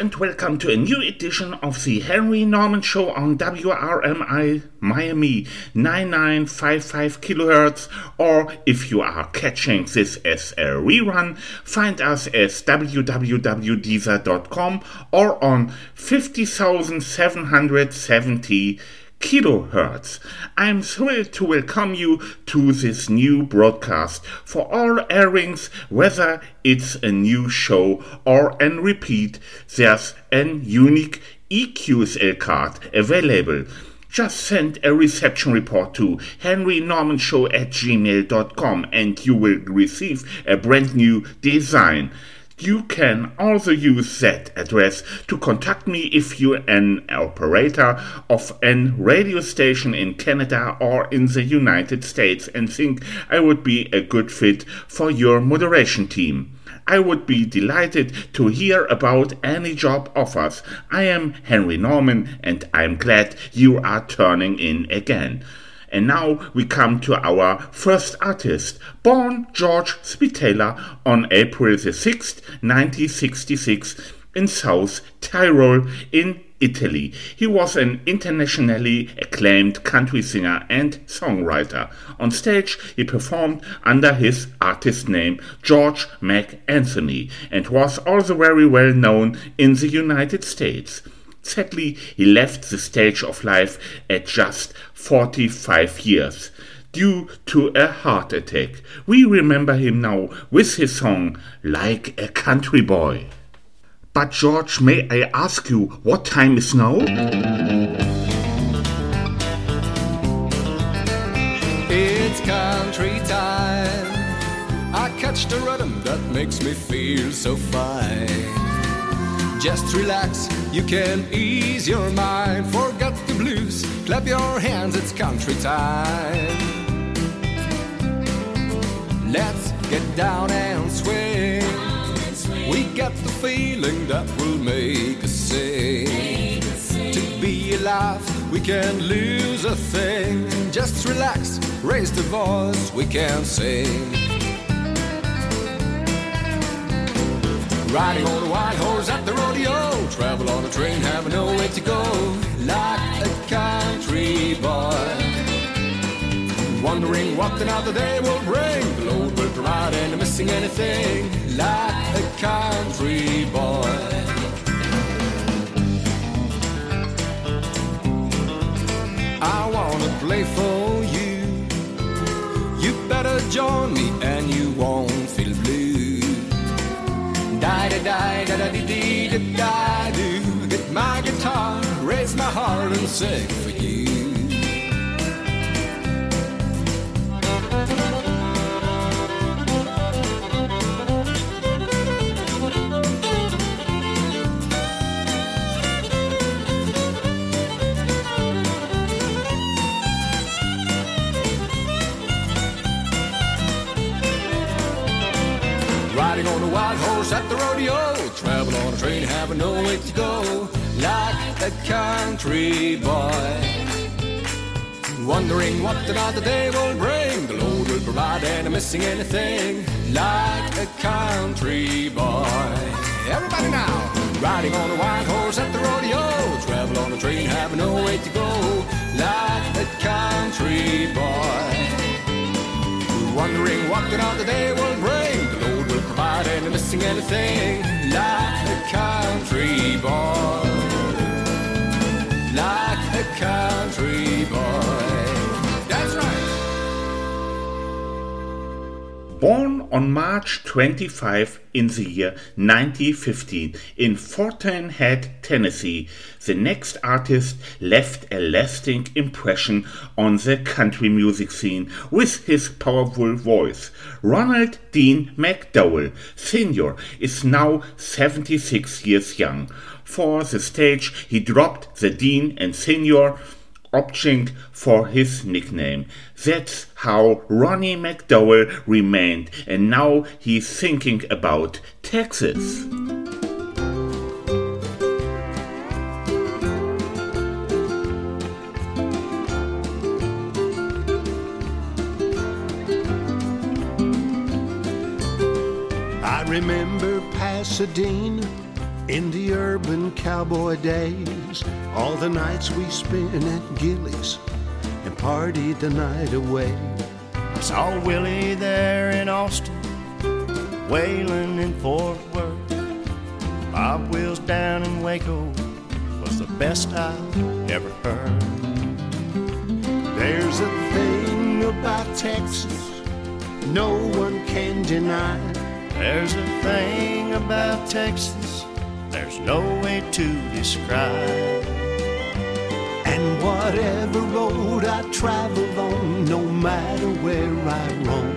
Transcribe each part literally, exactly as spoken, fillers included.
and welcome to a new edition of the Henry Norman Show on W R M I Miami ninety-nine point five five kilohertz, or if you are catching this as a rerun, find us as w w w dot deezer dot com or on fifty thousand seven hundred seventy kilohertz. I'm thrilled to welcome you to this new broadcast for all airings, whether it's a new show or a repeat. There's an unique E Q S L card available. Just send a reception report to henry norman show at gmail dot com and you will receive a brand new design. You can also use that address to contact me if you're an operator of a radio station in Canada or in the United States and think I would be a good fit for your moderation team. I would be delighted to hear about any job offers. I am Henry Norman and I'm glad you are turning in again. And now we come to our first artist, born George Spitala on April the sixth, nineteen sixty-six in South Tyrol in Italy. He was an internationally acclaimed country singer and songwriter. On stage, he performed under his artist name George McAnthony and was also very well known in the United States. Sadly, he left the stage of life at just forty-five years due to a heart attack. We remember him now with his song Like a Country Boy. But George, may I ask you, what time is now? It's country time. I catch the rhythm that makes me feel so fine. Just relax, you can ease your mind. Forget the blues, clap your hands, it's country time. Let's get down and swing. We got the feeling that will make us sing. To be alive, we can't lose a thing. Just relax, raise the voice, we can sing. Riding on a wild horse at the rodeo, travel on a train, have nowhere to go. Like a country boy, wondering what another day will bring. The Lord will provide and missing anything. Like a country boy. I wanna play for you. You better join me and you won't feel blue. Die da die da da dee dee da da do. Get my guitar, raise my heart and sing for you. Riding on a wild horse at the rodeo, travel on a train, having no way to go. Like a country boy, wondering what another day will bring. The Lord will provide and I'm missing anything. Like a country boy. Everybody now! Riding on a wild horse at the rodeo, travel on a train, having no way to go. Like a country boy, wondering what another day will bring. The Lord will provide and I'm missing anything. Like a country boy. Like a country boy. That's right. Born on March twenty-fifth in the year nineteen fifteen in Fountainhead, Tennessee, the next artist left a lasting impression on the country music scene with his powerful voice. Ronald Dean McDowell, Senior, is now seventy-six years young. For the stage, he dropped the Dean and Senior, opting for his nickname. That's how Ronnie McDowell remained, and now he's thinking about Texas. I remember Pasadena In the urban cowboy days, all the nights we spent at Gillies and partied the night away. I saw Willie there in Austin, Waylon in Fort Worth. Bob Wills down in Waco was the best I've ever heard. There's a thing about Texas no one can deny. There's a thing about Texas there's no way to describe. And whatever road I travel on, no matter where I roam,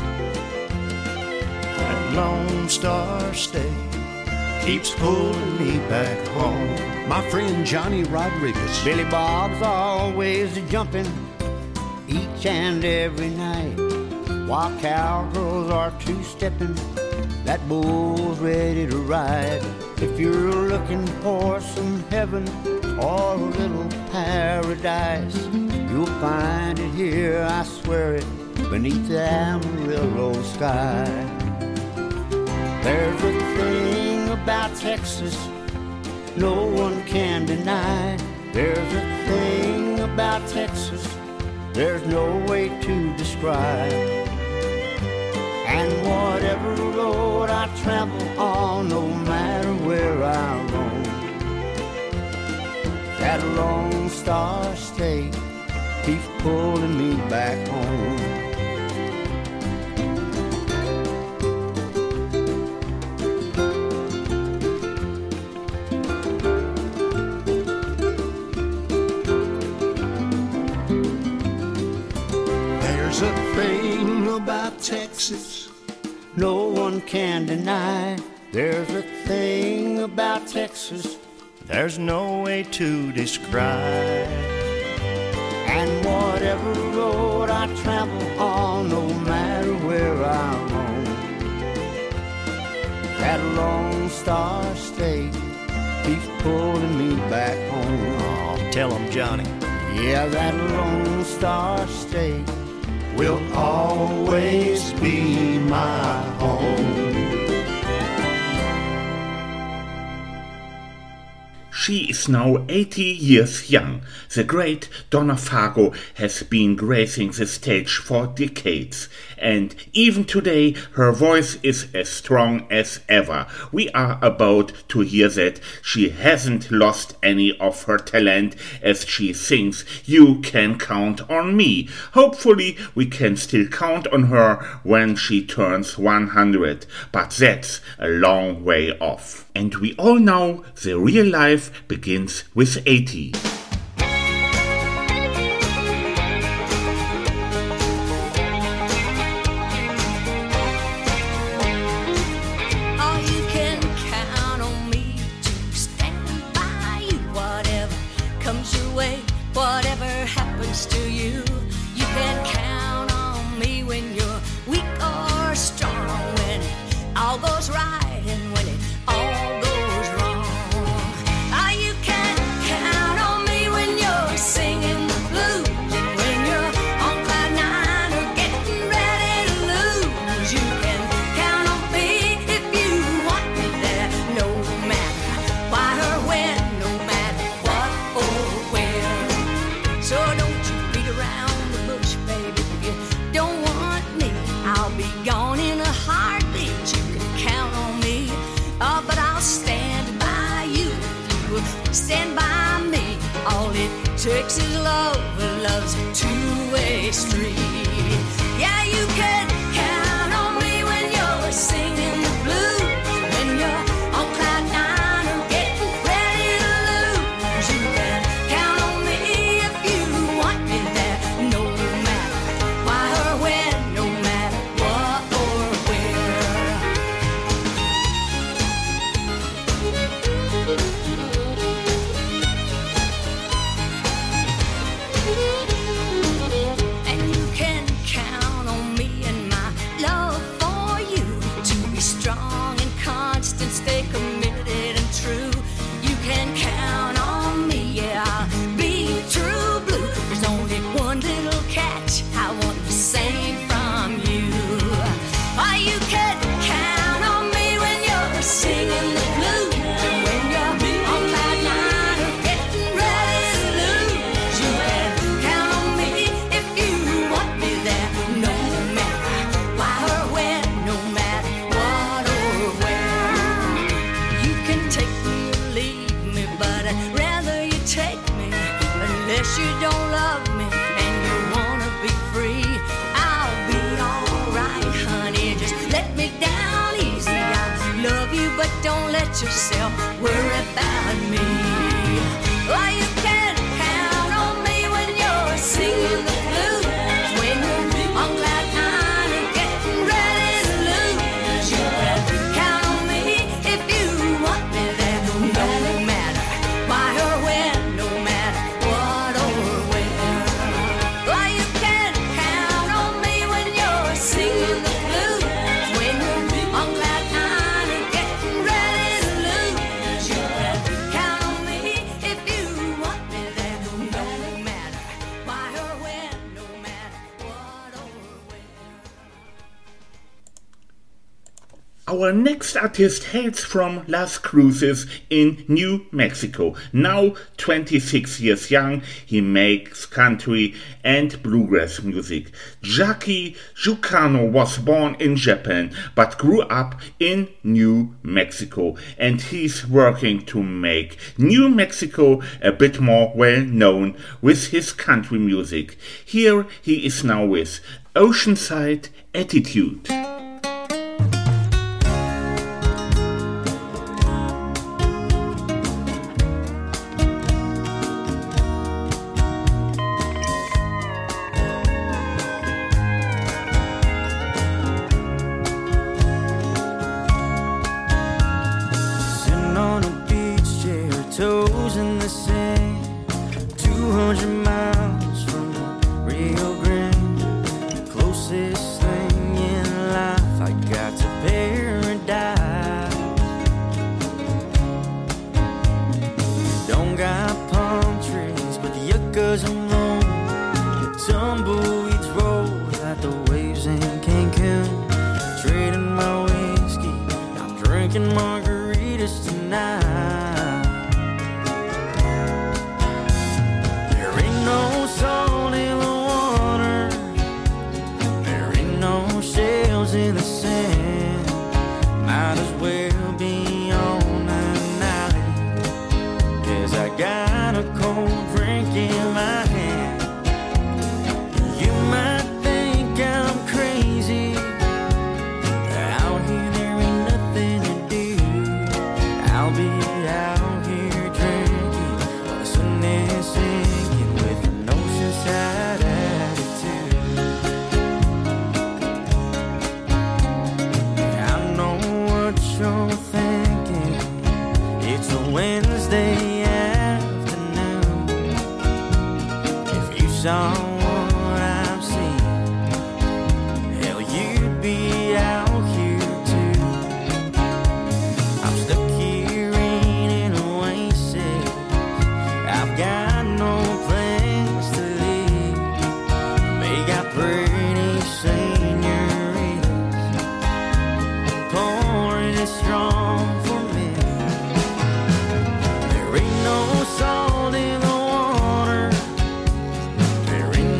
that Lone Star State keeps pulling me back home. My friend Johnny Rodriguez, Billy Bob's always jumping each and every night, while cowgirls are two-stepping, that bull's ready to ride. If you're looking for some heaven or a little paradise, you'll find it here, I swear it, beneath the Amarillo sky. There's a thing about Texas no one can deny. There's a thing about Texas there's no way to describe. And whatever road I travel on, no matter where I roam, that Lone Star State keeps pulling me back home. there's a thing about Texas no one can deny. There's a thing about Texas there's no way to describe. and whatever road I travel on, no matter where I roam, that Lone Star State keeps pulling me back home. Oh, tell him, Johnny. Yeah, that Lone Star State will always be my home. She is now eighty years young. The great Donna Fargo has been gracing the stage for decades, and even today her voice is as strong as ever. We are about to hear that she hasn't lost any of her talent as she sings "You Can Count on Me." Hopefully we can still count on her when she turns one hundred, but that's a long way off. And we all know the real life begins with eighty. Stand by me. All it takes is love. Love's a two-way street. Yeah, you can count on me when you're singing the blues, when you're on cloud nine or getting ready to lose. You can count on me if you want me there, no matter why or when, no matter what or where. And you can count on me and my take me unless you don't love me and you wanna be free. I'll be alright, honey, just let me down easy. I love you, but don't let yourself worry about me. Oh, you can count on me when you're singing the blues, when you're on cloud nine and getting ready to lose. You can count on me if you want me there, no matter why or when, no matter what or where. Oh, you can count on me when you're singing the blues, when you're on cloud nine and getting ready to lose. You can count on me if you want me there, no matter why or when, no matter what or where. Our next artist hails from Las Cruces in New Mexico. Now twenty-six years young, he makes country and bluegrass music. Jackie Jucano was born in Japan but grew up in New Mexico, and he's working to make New Mexico a bit more well known with his country music. Here he is now with Oceanside Attitude. Sitting on a beach chair, toes in the sand, two hundred miles from Rio Grande, the closest thing in life I got to paradise. Don't got palm trees, but the yuccas are blown, the tumbleweeds roll like the waves in Cancun. Trading my whiskey, I'm drinking margaritas tonight. There ain't no salt in the water, there ain't no shells in the sand. Might as well be on an island, 'cause I got a cold drink in my hand. You might think I'm crazy, out here there ain't nothing to do. I'll be out here drinking while the sun is sinking with an oceanside attitude. I know what you're thinking, it's a Wednesday afternoon. If you saw what I'm seeing, hell, you'd be out here too. I'm stuck here in an oasis, I've got no place to live. They got pretty senoritas pouring it strong for me. There ain't no salt in the water, there ain't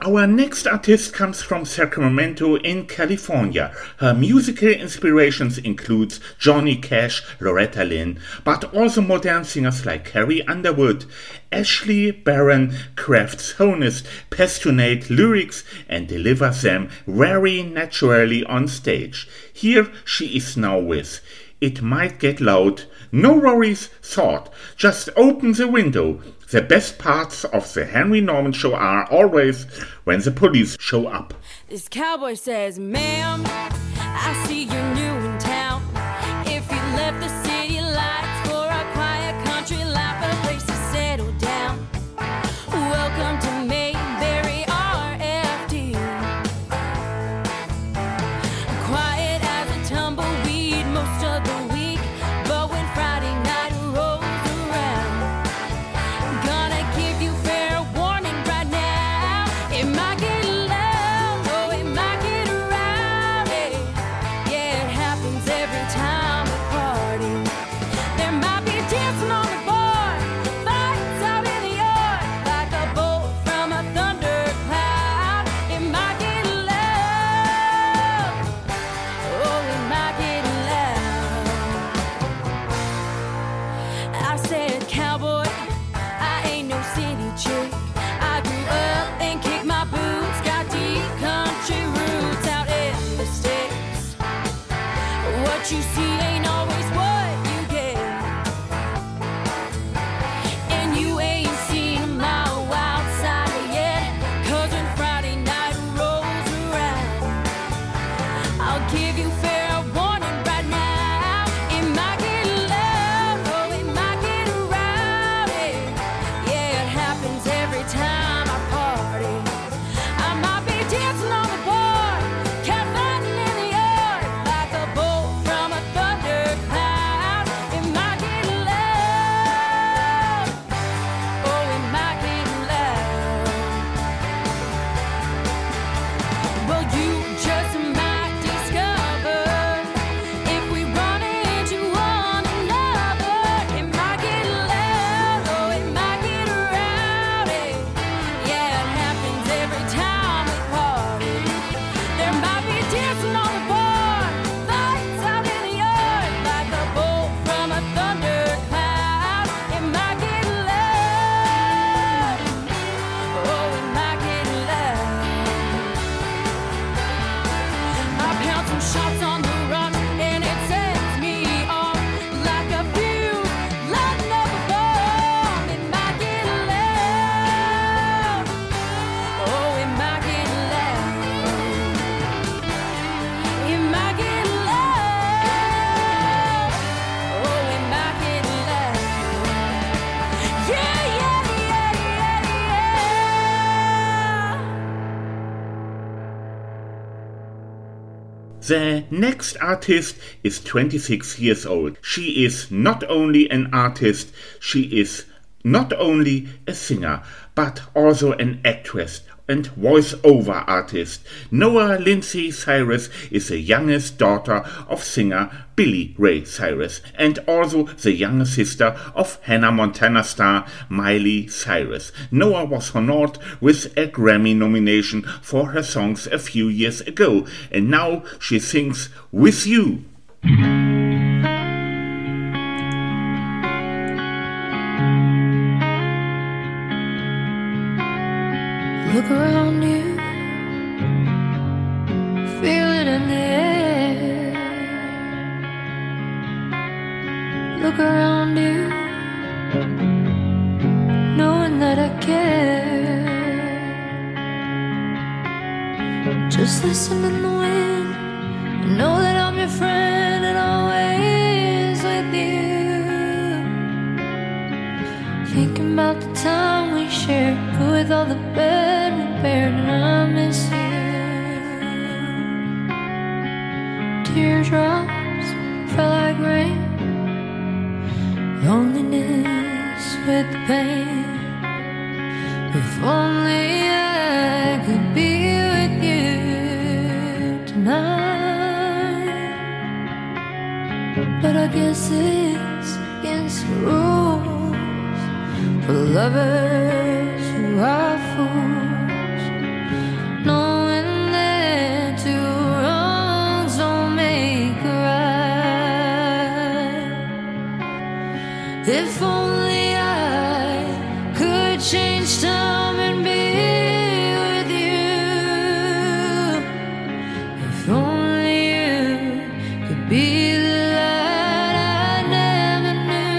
Our next artist comes from Sacramento in California. Her musical inspirations include Johnny Cash, Loretta Lynn, but also modern singers like Carrie Underwood. Ashley Barron crafts honest, passionate lyrics and delivers them very naturally on stage. Here she is now with It Might Get Loud, No Worries Thought, Just Open the Window. The best parts of the Henry Norman Show are always when the police show up. This cowboy says, ma'am, I see you're new in town. If you left the city lights for a quiet country life, a place to settle down, welcome to Mayberry R F D. Quiet as a tumbleweed most of the week, but when Friday night rolls around, gonna give you fair warning right now. It might get loud, oh, it might get rowdy. Yeah, it happens every time we party. There might be dancing on the bar, fights out in the yard, like a bolt from a thundercloud. It might get loud, oh, it might get loud. I said, cowboy, I ain't no city chick. I grew up and kicked my boots, got deep country roots out in the sticks. What you see ain't always what you get, and you ain't seen my wild side yet. 'Cause when Friday night rolls around, I'll give you fair warning right now. It might get loud, oh, it might get rowdy. Yeah, it happens every time I party. I might be dancing on the bar, cat fighting in the yard, like a bolt from a thundercloud. It might get loud, oh, it might get loud. Well, you just might discover if we run into one another. It might get loud, oh, it might get rowdy. Yeah, it happens every time we party. There might be dancing on the bar, fights out in the yard, like a bolt from a thundercloud. It might get loud, oh, it might get loud. I pound some shots on the rock and it sets me off like a fuse, lighting up a bomb. It might get loud, oh, it might get loud. It might get loud, oh, it might get loud. Yeah, yeah, yeah, yeah, yeah. The next artist is twenty-six years old. She is not only an artist, she is not only a singer, but also an actress and voice-over artist. Noah Lindsay Cyrus is the youngest daughter of singer Billy Ray Cyrus and also the younger sister of Hannah Montana star Miley Cyrus. Noah was honored with a Grammy nomination for her songs a few years ago, and now she sings With You. Look around you, feel it in the air. Look around you, knowing that I care. Just listen in the wind and know that I'm your friend and always with you. Thinking about the time we shared, good with all the bed we bared, and I miss you. Teardrops fell like rain, loneliness with the pain. If only I could be with you tonight. But I guess it's against the rules for lovers who are fools. If only I could change time and be with you. If only you could be the light I never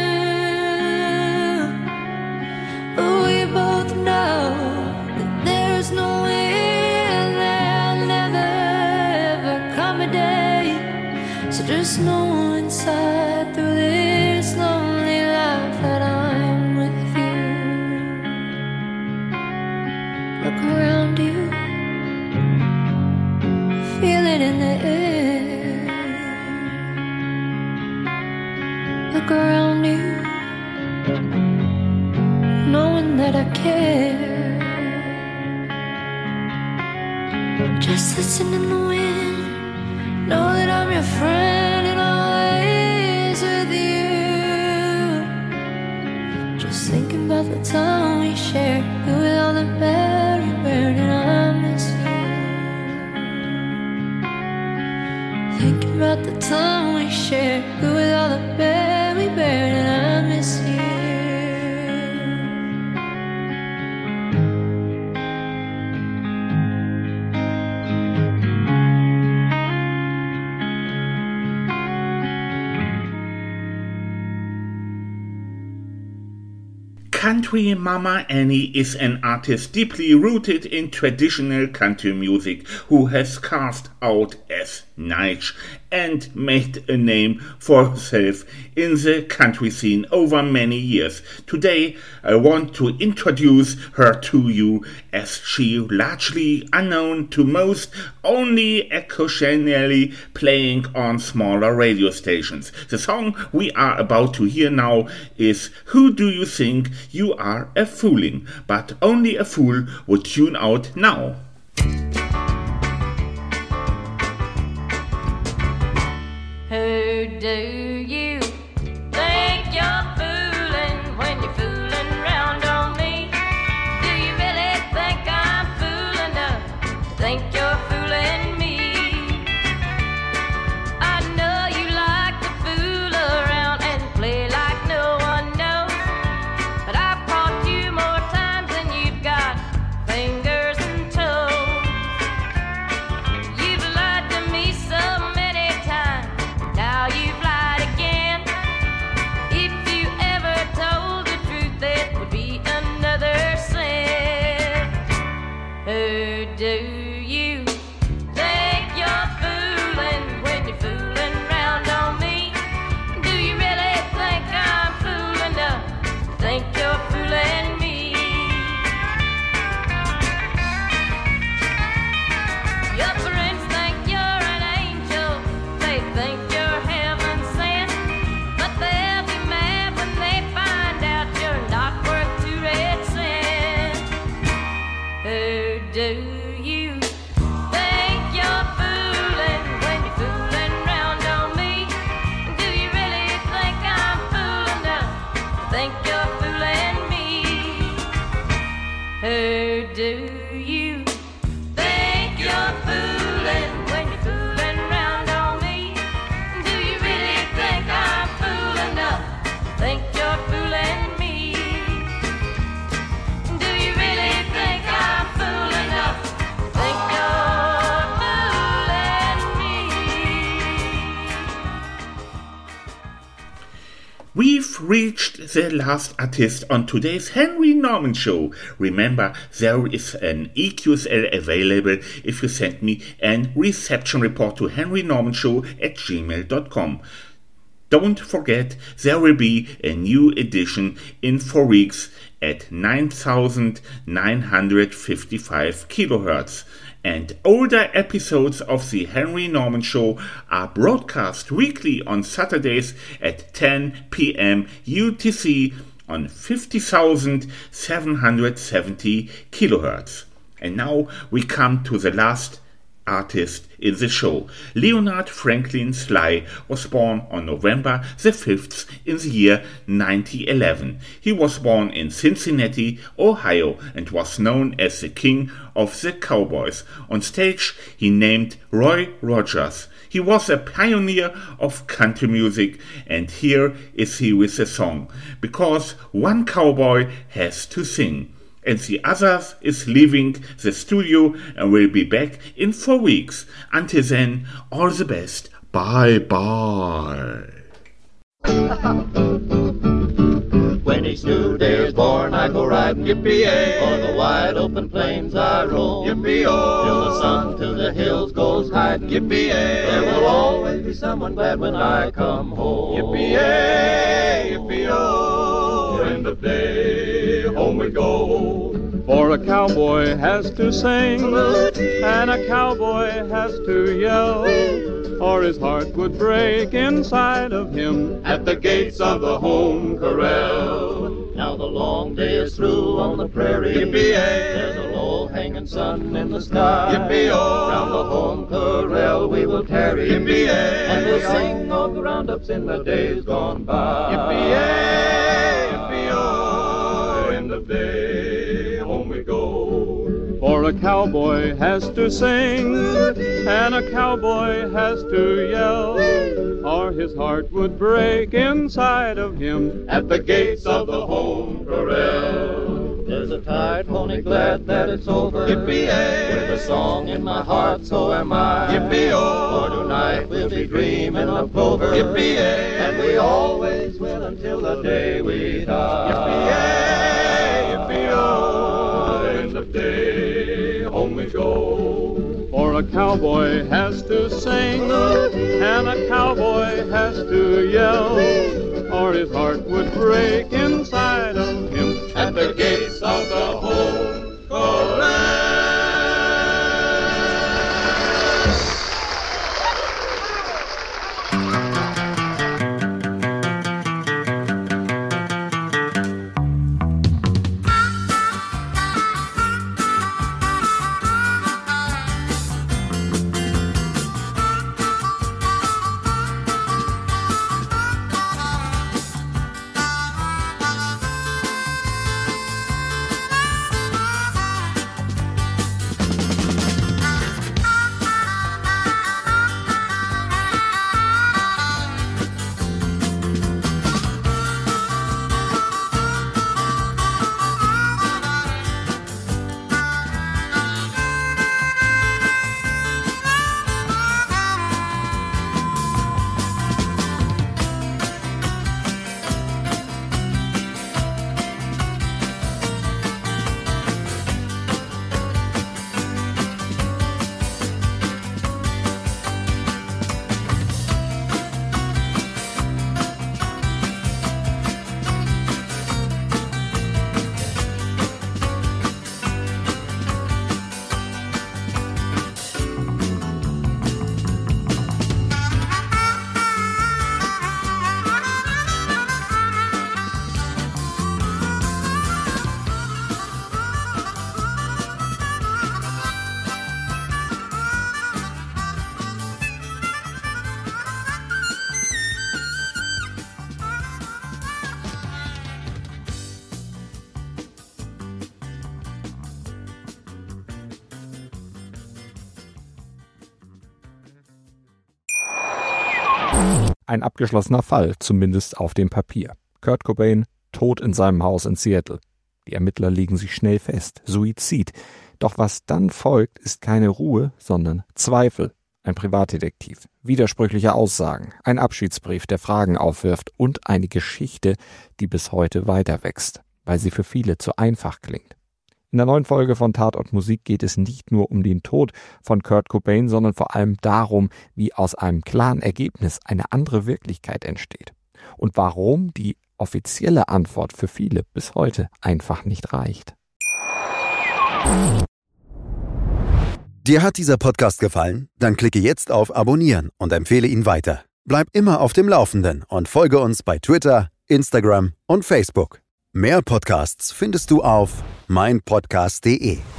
knew. But we both know that there's no way there'll never ever come a day. So just know inside through this lonely life that I'm with you. Look around you, feel it in the air. Look around you, knowing that I care. Just listen in the wind, know that I'm your friend and always with you. Just thinking about the time we shared, good with all the bad we buried, and I miss you. Thinking about the time we shared, good with all the bad we buried, and I miss you. Country Mama Annie is an artist deeply rooted in traditional country music who has carved out as niche and made a name for herself in the country scene over many years. Today I want to introduce her to you, as she, largely unknown to most, only occasionally playing on smaller radio stations. The song we are about to hear now is Who Do You Think You Are A Fooling? But only a fool would tune out now. Who do you think you're fooling when you're fooling around on me? Do you really think I'm fool enough to think you're fooling me? I know you like to fool around and play like no one knows, but I've caught you more times than you've got fingers and toes. You've lied to me so many times, now you've lied again. If you ever told the truth, it would be another sin. Who do you think you're fooling when you're fooling around on me? Do you really think I'm fool enough to think you're fooling me? Your friends think you're an angel, they think you're heaven sent, but they'll be mad when they find out you're not worth two red cents. Who do you think you're fooling when you're fooling around on me? Do you really think I'm fool enough to think you're fooling me? Who do you think you're fooling when you're fooling around on me? Do you really think I'm fool enough to think you're fooling me? Do you really think I'm fool enough to think you're fooling me? We've reached the last artist on today's Henry Norman Show. Remember, there is an E Q S L available if you send me a reception report to henry norman show at gmail dot com. Don't forget, there will be a new edition in four weeks at nine thousand nine hundred fifty-five kilohertz. And older episodes of the Henry Norman Show are broadcast weekly on Saturdays at ten p.m. U T C on fifty thousand seven hundred seventy kilohertz. And now we come to the last artist in the show. Leonard Franklin Sly was born on November the fifth in the year nineteen eleven. He was born in Cincinnati, Ohio, and was known as the King of the Cowboys. On stage, he named Roy Rogers. He was a pioneer of country music, and here is he with the song, Because One Cowboy Has to Sing. And the other is leaving the studio and will be back in four weeks. Until then, all the best. Bye bye. When each new day is born, I go riding, yippee-yay, o'er the wide open plains I roam, yippee-oh, till the sun to the hills goes hiding, yippee-yay, there will always be someone glad when I come home, yippee-yay, yippee-oh, end of day, home we go. For a cowboy has to sing, and a cowboy has to yell, or his heart would break inside of him at the gates of the home corral. Now the long day is through on the prairie, yippee-yay, there's a low hanging sun in the sky, yippee-oh, round the home corral we will tarry, yippee-yay, and we'll sing all the roundups in the days gone by, yippee-yay, yippee-oh, end of day, home we go. For a cowboy has to sing, and a cowboy has to yell, or his heart would break inside of him at the gates of the home corral. There's a tired pony glad that it's over, yippee-yay, with a song in my heart, so am I, yippee-oh, for tonight we'll be dreaming of clover, yippee-yay, and we always will until the day we die, yippee-yay, yippee-oh, end of day, home we go. For a cowboy has to sing, and a cowboy has to yell, or his heart would break inside of him at the gates of the home corral. Ein abgeschlossener Fall, zumindest auf dem Papier. Kurt Cobain tot in seinem Haus in Seattle. Die Ermittler legen sich schnell fest. Suizid. Doch was dann folgt, ist keine Ruhe, sondern Zweifel. Ein Privatdetektiv, widersprüchliche Aussagen, ein Abschiedsbrief, der Fragen aufwirft und eine Geschichte, die bis heute weiter wächst, weil sie für viele zu einfach klingt. In der neuen Folge von Tatort Musik geht es nicht nur um den Tod von Kurt Cobain, sondern vor allem darum, wie aus einem klaren Ergebnis eine andere Wirklichkeit entsteht. Und warum die offizielle Antwort für viele bis heute einfach nicht reicht. Dir hat dieser Podcast gefallen? Dann klicke jetzt auf Abonnieren und empfehle ihn weiter. Bleib immer auf dem Laufenden und folge uns bei Twitter, Instagram und Facebook. Mehr Podcasts findest du auf mein podcast punkt de.